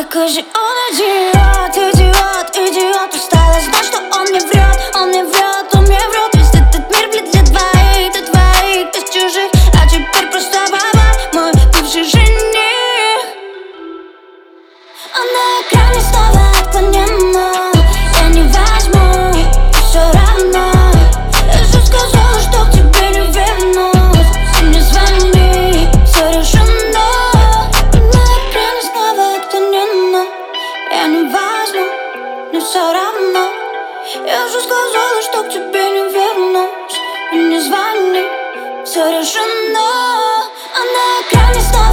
какой же он идиот, идиот, идиот. Устала знать, что он мне врет, он мне врет, он мне врет. Весь этот мир, блин, для двоих, без чужих. А теперь просто баба, мой бывший жених. А на экране снова отклонено. Я не возьму, все равно. Я же сказала, что к тебе не вернусь. Ты не звони, все решено. На экране снова отклонено. Я не возьму, но все равно. Я же сказала, что к тебе не вернусь. Ты не звони, все решено. А на экране снова